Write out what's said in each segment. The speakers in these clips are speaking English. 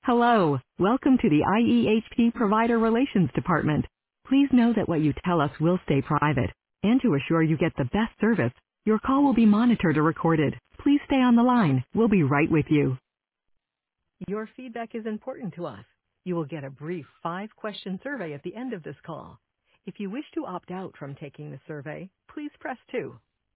Hello, welcome to the IEHP Provider Relations Department. Please know that what you tell us will stay private. And to assure you get the best service, your call will be monitored or recorded. Please stay on the line. We'll be right with you. Your feedback is important to us. You will get a brief 5-question survey at the end of this call. If you wish to opt out from taking the survey, please press 2.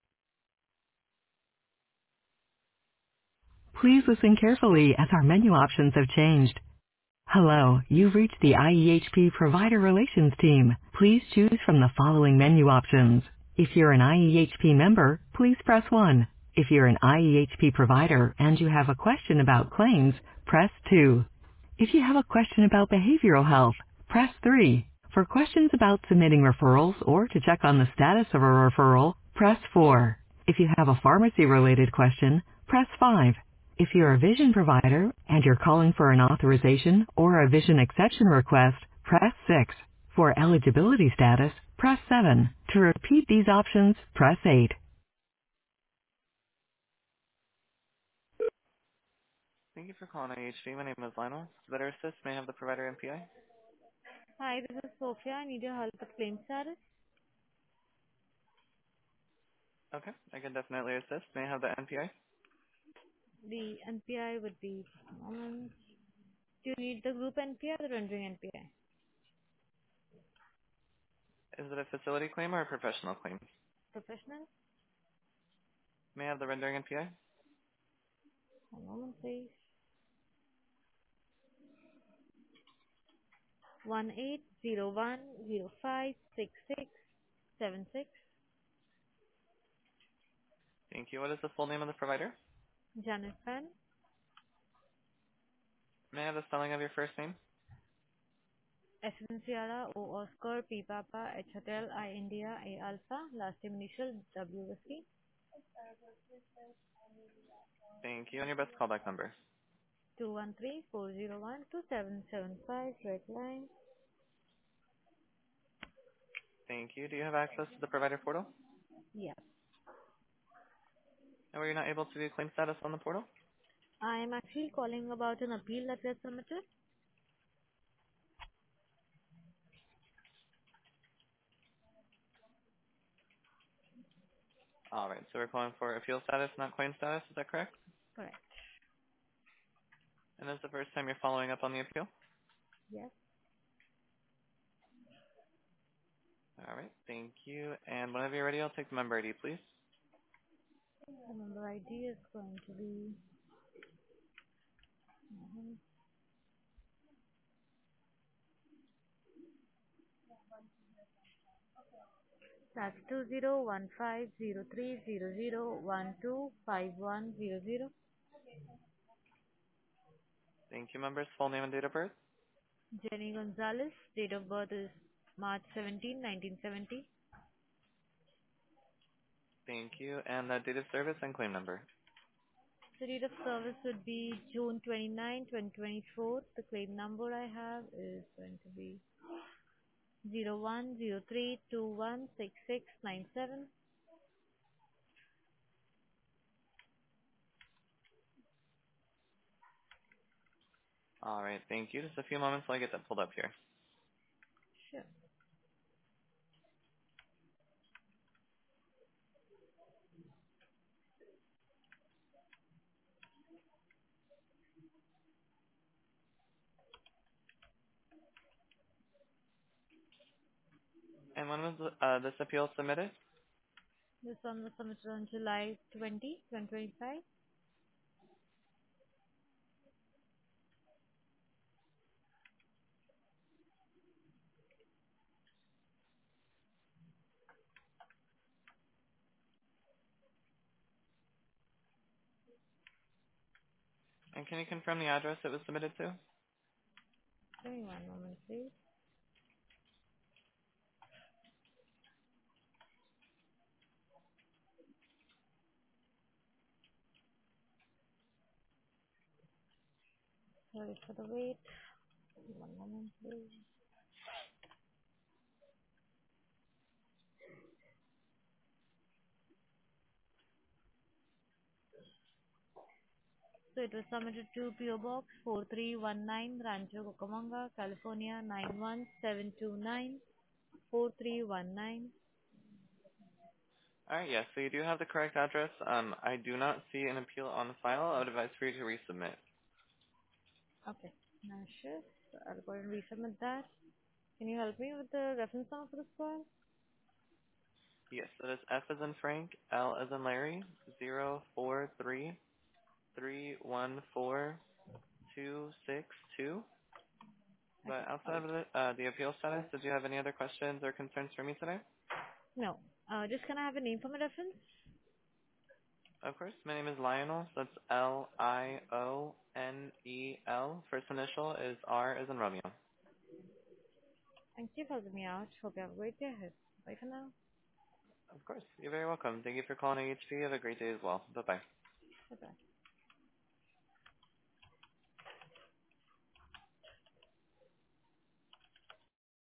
Please listen carefully as our menu options have changed. Hello, you've reached the IEHP Provider Relations team. Please choose from the following menu options. If you're an IEHP member, please press 1. If you're an IEHP provider and you have a question about claims, press 2. If you have a question about behavioral health, press 3. For questions about submitting referrals or to check on the status of a referral, press 4. If you have a pharmacy-related question, press 5. If you're a vision provider and you're calling for an authorization or a vision exception request, press 6. For eligibility status, press 7. To repeat these options, press 8. Thank you for calling IHP. My name is Lionel. To better assist, may I have the provider MPI? Hi, this is Sophia. I need your help with claim status. Okay, I can definitely assist. May I have the MPI? The NPI would be, moment. Do you need the group NPI or the rendering NPI? Is it a facility claim or a professional claim? Professional? May I have the rendering NPI? One moment, please. 1801056676. Thank you. What is the full name of the provider? Janet Pan. May I have the spelling of your first name? S in Sierra, O Oscar, P Papa, H Hotel, I India, A Alpha, last name initial, W Whiskey. Thank you. And your best callback number? 213-401-2775, red line. Thank you. Do you have access to the provider portal? Yeah. And were you not able to view claim status on the portal? I am actually calling about an appeal that we have submitted. All right. So we're calling for appeal status, not claim status. Is that correct? Correct. And this is the first time you're following up on the appeal? Yes. All right. Thank you. And whenever you're ready, I'll take the member ID, please. The member ID is going to be that's 20150300125100. Thank you, members. Full name and date of birth? Jenny Gonzalez. Date of birth is March 17, 1970. Thank you. And the date of service and claim number? The date of service would be June 29, 2024. The claim number I have is going to be 0103216697. All right. Thank you. Just a few moments while I get that pulled up here. Sure. And when was this appeal submitted? This one was submitted on July 20, 2025. And can you confirm the address it was submitted to? Give me one moment, please. Sorry for the wait. One moment, please. So it was submitted to PO Box 4319, Rancho Cucamonga, California 91729, 4319. All right, yes, so you do have the correct address. I do not see an appeal on the file. I would advise for you to resubmit. Okay. No issues. So I'll go and resubmit that. Can you help me with the reference number for this call? Yes, that is F as in Frank, L as in Larry, 043314262. Okay. But outside of the appeal status, did you have any other questions or concerns for me today? No. Just can I have a name for my reference? Of course. My name is Lionel. That's Lionel. First initial is R as in Romeo. Thank you for helping me out. Hope you have a great day ahead. Bye for now. Of course. You're very welcome. Thank you for calling AHP. Have a great day as well. Bye-bye. Bye-bye.